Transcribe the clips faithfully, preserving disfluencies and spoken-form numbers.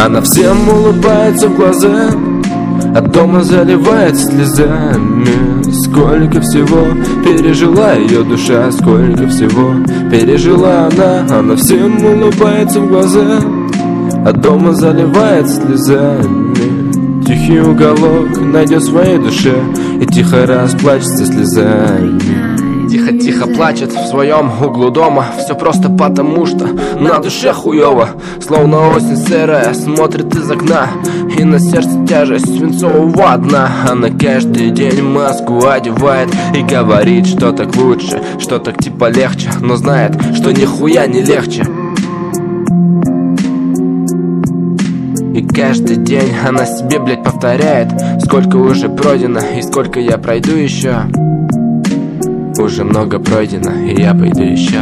Она всем улыбается в глаза, а дома заливается слезами. Сколько всего пережила ее душа, сколько всего пережила она. Она всем улыбается в глаза, а дома заливается слезами. Тихий уголок найдет в своей душе и тихо расплачется слезами. Тихо-тихо плачет в своем углу дома. Все просто потому, что на душе хуёво. Словно осень сырая смотрит из окна, и на сердце тяжесть свинцового дна. Она каждый день маску одевает и говорит, что так лучше, что так типа легче, но знает, что нихуя не легче. И каждый день она себе, блядь, повторяет: сколько уже пройдено и сколько я пройду еще. Уже много пройдено, и я пойду еще.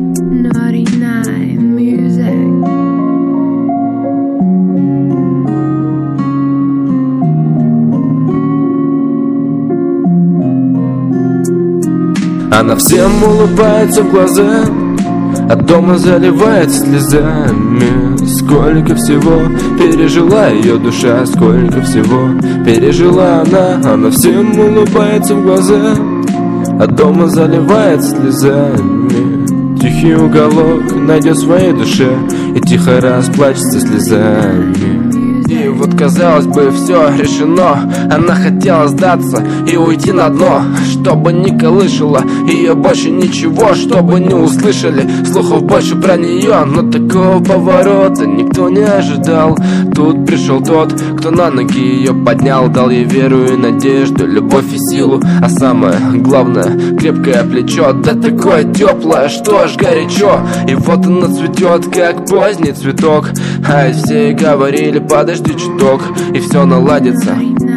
Она всем улыбается в глаза, а дома заливается слезами. Сколько всего пережила ее душа, сколько всего пережила она. Она всем улыбается в глаза, а дома заливается слезами. Тихий уголок найдет в своей душе и тихо расплачется слезами. И вот, казалось бы, все решено. Она хотела сдаться и уйти на дно, чтобы не колышало ее больше ничего, чтобы не услышали слухов больше про нее. Но такого поворота никто не ожидал. Тут пришел тот, кто на ноги ее поднял, дал ей веру и надежду, любовь и силу, а самое главное, крепкое плечо. Да такое теплое, что аж горячо. И вот она цветет, как поздний цветок. А ведь все говорили: подожди чуток, и все наладится.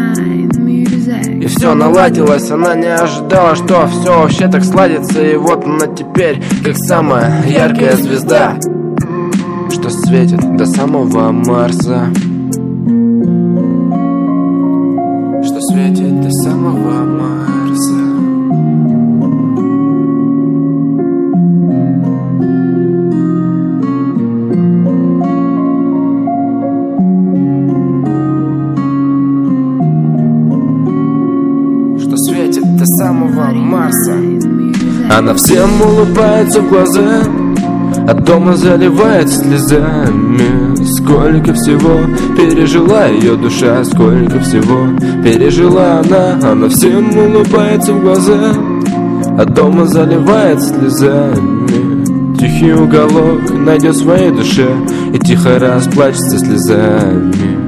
И все наладилось, она не ожидала, что все вообще так сладится. И вот она теперь, как самая яркая звезда, что светит до самого Марса. Что светит до самого Марса. Что светит до самого Марса. Она всем улыбается в глаза, а дома заливается слезами. Сколько всего пережила ее душа, сколько всего пережила она. Она всем улыбается в глаза, а дома заливается слезами. Тихий уголок найдет в своей душе и тихо расплачется слезами.